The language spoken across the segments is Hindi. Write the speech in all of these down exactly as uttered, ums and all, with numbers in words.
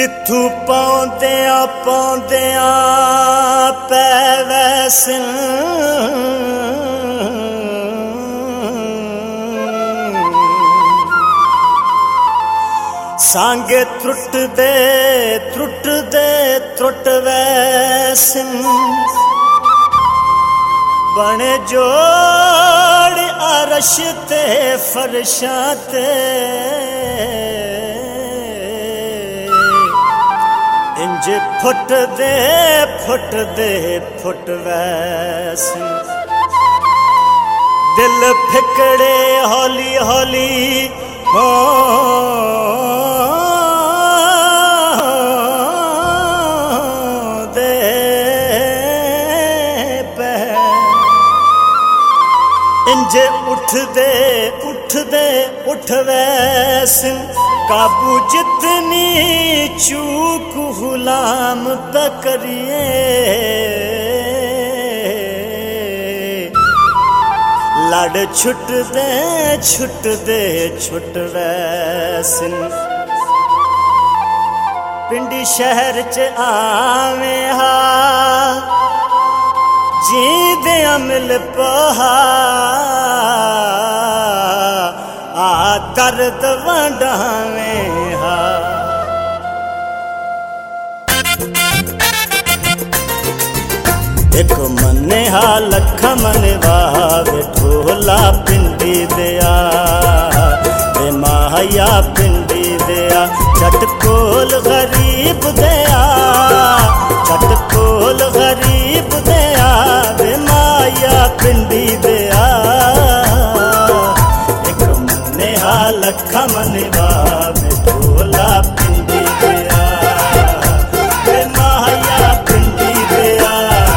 जिथू पाउंदियां पाउंदियां पै वैसन सांगे त्रुट दे त्रुट दे त्रुट वैसन बने जोड़ अरश ते फरशां ते इंज फुट दे फुट दे फुट वैसन दिल फिकड़े हौली हौली हो दे पे इंज उठ दे उठ दे उठ वैसन काबू जितनी चूक गुलाम पे करिए लड़ छुट दे छुट दे छुट वैसन पिंडी शहर च आवे हा जींदे मिल पहा आ दर्द वंडावे हा एक मने हा लख मने वावे ढोला पिंडी दिया ते माया पिंडी दिया चटकोल गरीब दिया चटकोल गरीब दिया ते माया पिंडी दिया एक मने हा लख मने वावे ढोला पिंडी दिया ते माया पिंडी दिया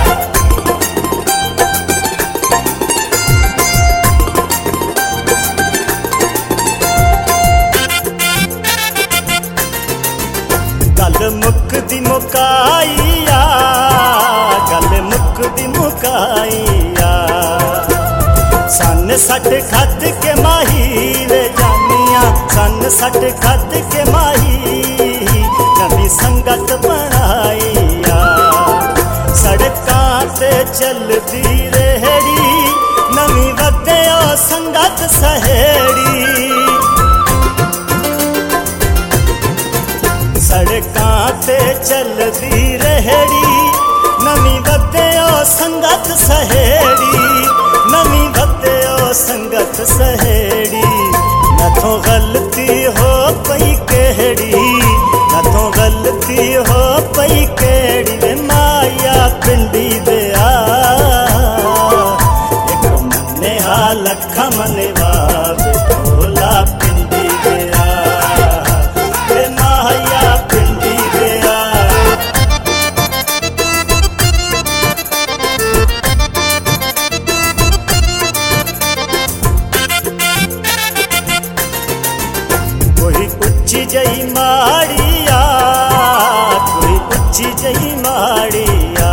गल मुकदी मुकाईया गल मुकदी मुकाईया सन सट खत के माही वे जानिया सन सट खत के माही नवी संगत बनाईया सड़कां ते चलदी रेहड़ी नवी वधियो संगत सहेड़ी सड़कां ते चलदी रेहड़ी नवी वधियो संगत सहेड़ी नवी वधियो संगत सहेड़ी नथों गलती हो पई केड़ी नथों गलती हो पई केड़ी वे माया पिंडी दिया एक मने हा लख मने वावे ढोला पिंडी दिया वे माया पिंडी दिया कोई उच्ची जई माड़िया कोई उच्ची जई माड़िया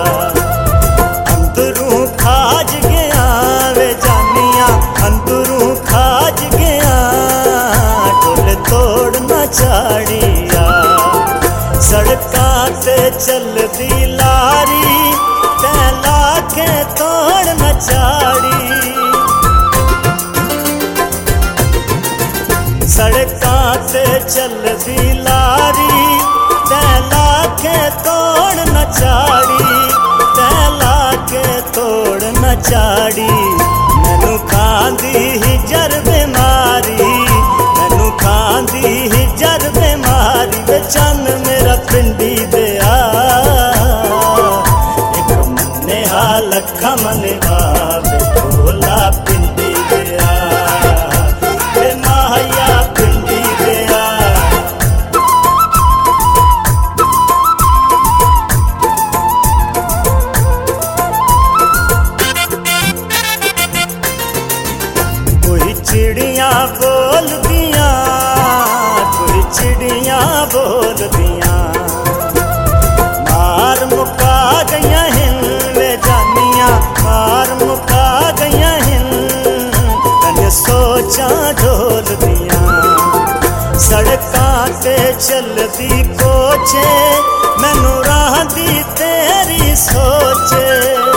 अंदरूं खाज गया वे जानिया अंदरूं खाज गया ढोल तोड़ न चाड़िया सड़कां ते चलदी लारी तै लाके तोड़ न चाड़ी सड़कां ते चलदी लारी तै लाके तोड़ न चाड़ी तै लाके तोड़ न चाड़ी मैनू खांदी ही जर बीमारी मैनू खांदी ही जर बीमारी वे चन मेरा पिंडी दिया एक मने हा लख मने वावे ढोला पिंडी दिया वे माया पिंडी दिया ते चलदी कोचे मैनू राह दी तेरी सोचे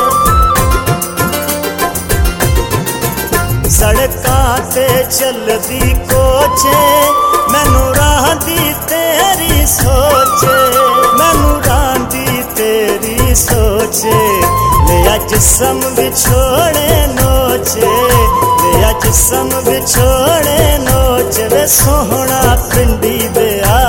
सड़कां ते चलदी कोचे मैनू राह दी तेरी सोचे मैनू राह दी तेरी सोचे ले जिस्म बिछोड़े नोचे ले जिस्म बिछोड़े नोचे वे सोहना पिंडी दिया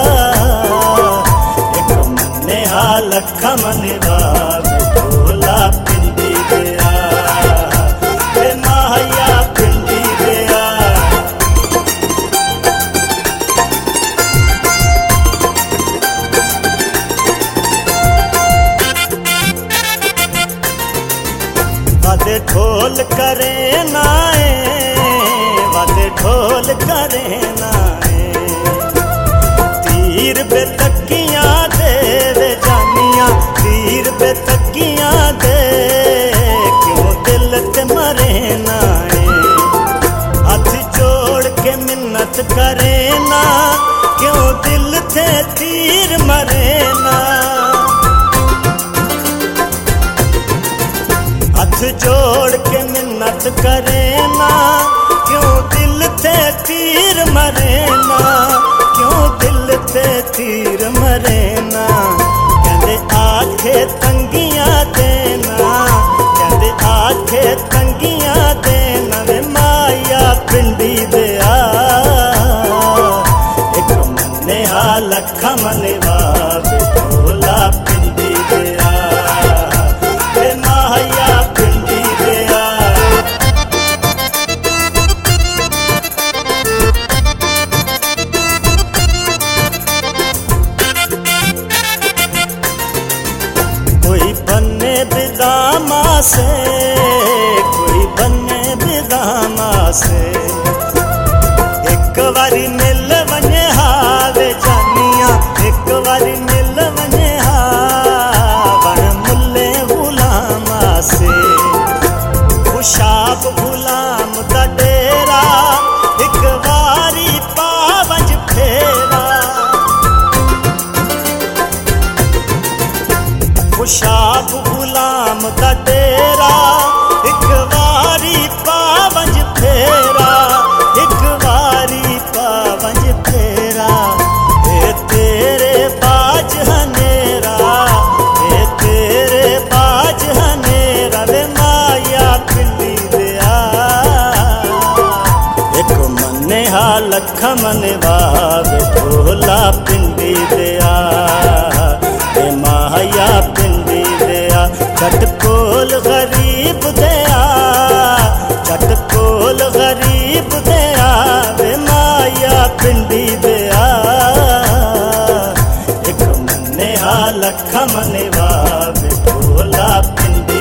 एक मन्ने हाल लखा मनवा ढोला पिंडी दिया वे माया पिंडी दिया वादे ढोल करे नाए वादे ढोल करे नाए तीर बेतकियां दे वे जानियां तीर बेतकियां दे क्यों दिल ते मरे नाए हाथ जोड़ के मिन्नत करे ना क्यों दिल ते तीर मरे ना हाथ जोड़ के मिन्नत करे ना क्यों दिल ते तीर मरे ना क्यों दिल ते तीर मरे ना कहंदे आखे तंगियां देना कहंदे आखे तंगियां देना वे माया पिंडी दिया एक मन्ने हाल लखा मनवा ढोला पिंडी दिया वे माया पिंडी दिया कोई बन्ने बिदामा से कोई बन्ने बिदामा से एक बारी मिल वने हावे जानिया एक बारी मिल वने हा बण मुल्ले गुलामा से खुशाब गुलाम दा डेरा एक बारी पावंज फेरा खुशाब गुलाम दा डेरा एक बारी पावंज फेरा एक बारी पावंज फेरा ए तेरे बाज हनेरा ए तेरे बाज हनेरा वे माया पिंडी दिया एक मन्ने हाल लखा मनवा ढोला पिंडी दिया वे माया पिंडी दिया चट कोल गरीब दिया चट कोल गरीब दिया वे माया पिंडी दिया एक मन्ने हाल लखा मनवा ढोला पिंडी